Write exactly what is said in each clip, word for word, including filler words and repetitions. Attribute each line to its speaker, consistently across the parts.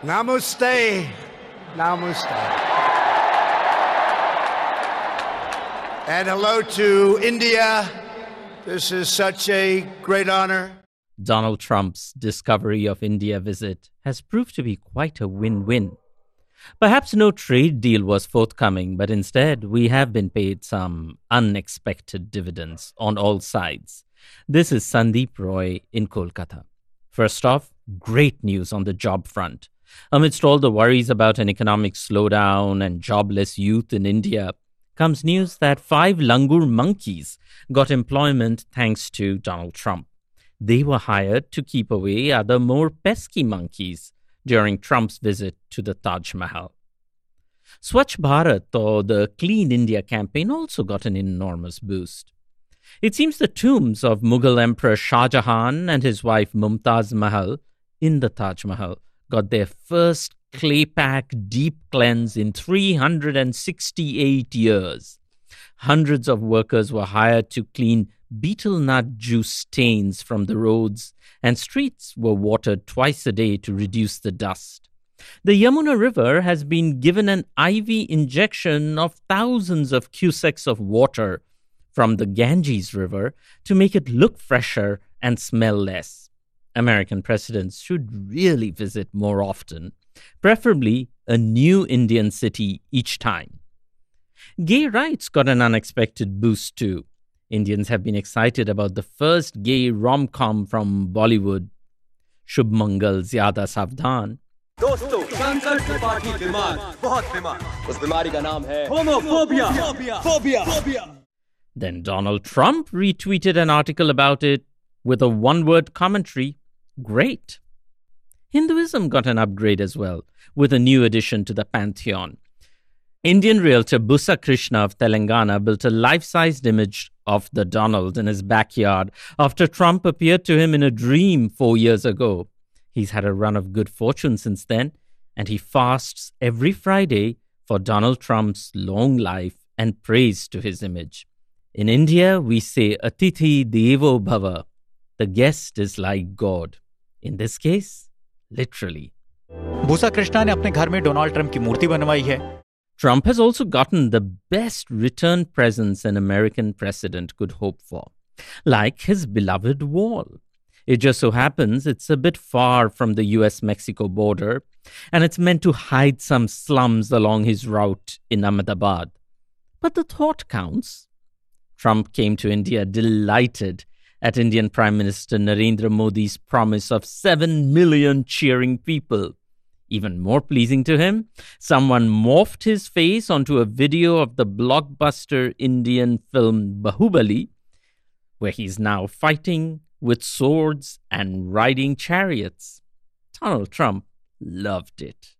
Speaker 1: Namaste. Namaste. And hello to India. This is such a great honor.
Speaker 2: Donald Trump's Discovery of India visit has proved to be quite a win-win. Perhaps no trade deal was forthcoming, but instead we have been paid some unexpected dividends on all sides. This is Sandeep Roy in Kolkata. First off, great news on the job front. Amidst all the worries about an economic slowdown and jobless youth in India, comes news that five langur monkeys got employment thanks to Donald Trump. They were hired to keep away other more pesky monkeys during Trump's visit to the Taj Mahal. Swachh Bharat, or the Clean India campaign, also got an enormous boost. It seems the tombs of Mughal Emperor Shah Jahan and his wife Mumtaz Mahal in the Taj Mahal got their first clay-pack deep cleanse in three hundred sixty-eight years. Hundreds of workers were hired to clean betel nut juice stains from the roads, and streets were watered twice a day to reduce the dust. The Yamuna River has been given an I V injection of thousands of cusecs of water from the Ganges River to make it look fresher and smell less. American presidents should really visit more often, preferably a new Indian city each time. Gay rights got an unexpected boost too. Indians have been excited about the first gay rom-com from Bollywood, Shubh Mangal Zyada Savdhan.
Speaker 3: दोस्तों, संसद की party बीमार, बहुत बीमार। उस बीमारी का नाम है homophobia, phobia, phobia.
Speaker 2: Then Donald Trump retweeted an article about it with a one-word commentary, great. Hinduism got an upgrade as well, with a new addition to the pantheon. Indian realtor Busa Krishna of Telangana built a life-sized image of the Donald in his backyard after Trump appeared to him in a dream four years ago. He's had a run of good fortune since then, and he fasts every Friday for Donald Trump's long life and prays to his image. In India, we say Atithi Devo Bhava. The guest is like God. In this case, literally.
Speaker 4: Busa Krishna ने अपने घर में Donald Trump की मूर्ति बनवाई है.
Speaker 2: Trump has also gotten the best return presents an American president could hope for, like his beloved wall. It just so happens it's a bit far from the U S Mexico border, and it's meant to hide some slums along his route in Ahmedabad. But the thought counts. Trump came to India delighted at Indian Prime Minister Narendra Modi's promise of seven million cheering people. Even more pleasing to him, someone morphed his face onto a video of the blockbuster Indian film Bahubali, where he's now fighting with swords and riding chariots. Donald Trump loved it.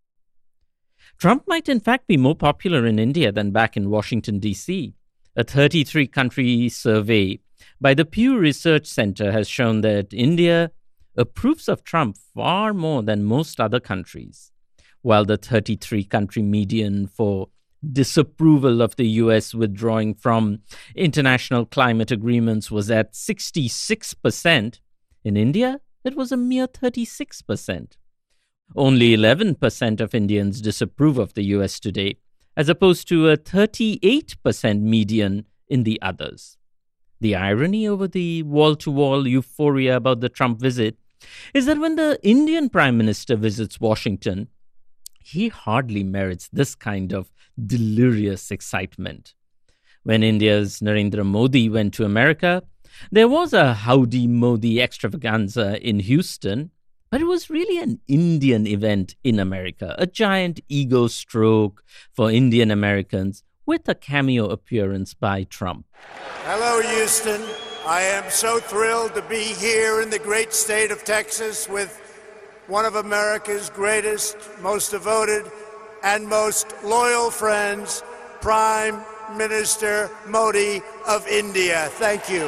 Speaker 2: Trump might in fact be more popular in India than back in Washington, D C. A thirty-three country survey by the Pew Research Center has shown that India approves of Trump far more than most other countries, while the thirty-three country median for disapproval of the U S withdrawing from international climate agreements was at sixty-six percent. In India, it was a mere thirty-six percent. Only eleven percent of Indians disapprove of the U S today, as opposed to a thirty-eight percent median in the others. The irony over the wall-to-wall euphoria about the Trump visit is that when the Indian Prime Minister visits Washington, he hardly merits this kind of delirious excitement. When India's Narendra Modi went to America, there was a Howdy Modi extravaganza in Houston, but it was really an Indian event in America, a giant ego stroke for Indian Americans with a cameo appearance by Trump.
Speaker 1: Hello, Houston. I am so thrilled to be here in the great state of Texas with one of America's greatest, most devoted, and most loyal friends, Prime Minister Modi of India. Thank you.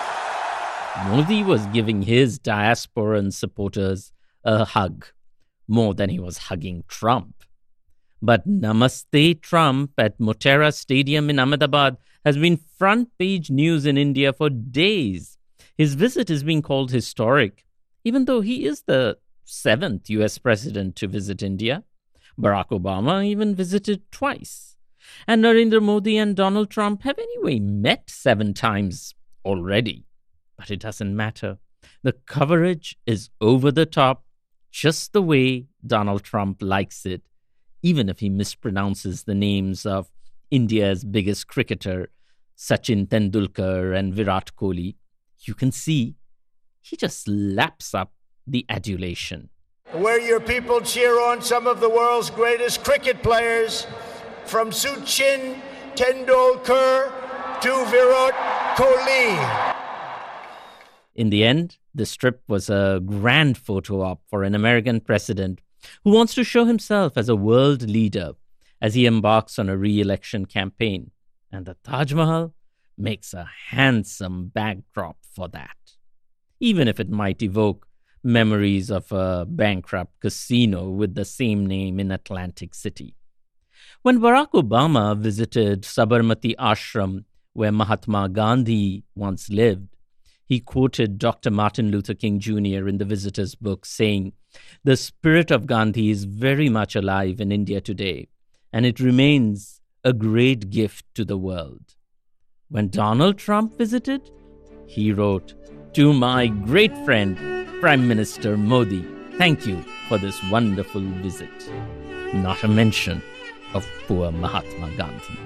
Speaker 2: Modi was giving his diasporan supporters a hug, more than he was hugging Trump. But Namaste Trump at Motera Stadium in Ahmedabad has been front-page news in India for days. His visit is being called historic, even though he is the seventh U S president to visit India. Barack Obama even visited twice. And Narendra Modi and Donald Trump have anyway met seven times already. But it doesn't matter. The coverage is over the top, just the way Donald Trump likes it, even if he mispronounces the names of India's biggest cricketer, Sachin Tendulkar and Virat Kohli. You can see he just laps up the adulation.
Speaker 1: Where your people cheer on some of the world's greatest cricket players, from Sachin Tendulkar to Virat Kohli.
Speaker 2: In the end, the strip was a grand photo op for an American president who wants to show himself as a world leader as he embarks on a re-election campaign. And the Taj Mahal makes a handsome backdrop for that, even if it might evoke memories of a bankrupt casino with the same name in Atlantic City. When Barack Obama visited Sabarmati Ashram, where Mahatma Gandhi once lived, he quoted Doctor Martin Luther King Junior in the visitor's book, saying, "The spirit of Gandhi is very much alive in India today, and it remains a great gift to the world." When Donald Trump visited, he wrote, "To my great friend, Prime Minister Modi, thank you for this wonderful visit." Not a mention of poor Mahatma Gandhi.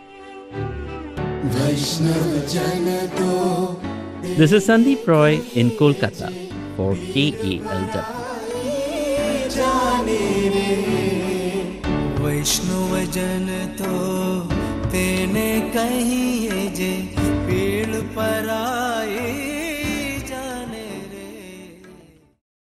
Speaker 2: This is Sandeep Roy in Kolkata for K A L W.
Speaker 5: वैष्णव जन तो तेने कहिए जे पीड़ पर आए